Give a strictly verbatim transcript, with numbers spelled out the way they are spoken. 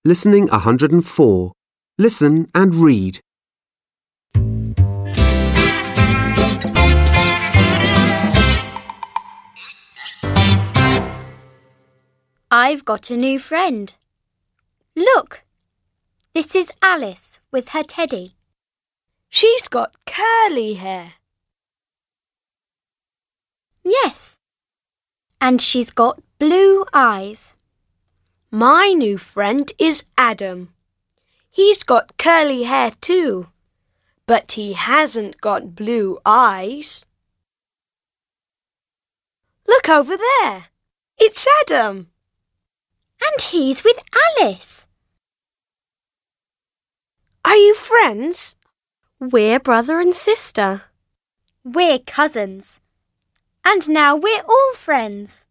Listening one hundred four. Listen and read. I've got a new friend. Look, this is Alice with her teddy. She's got curly hair. Yes, and she's got blue eyes. My new friend is Adam. He's got curly hair too, but he hasn't got blue eyes. Look over there. It's Adam. And he's with Alice. Are you friends? We're brother and sister. We're cousins. And now we're all friends.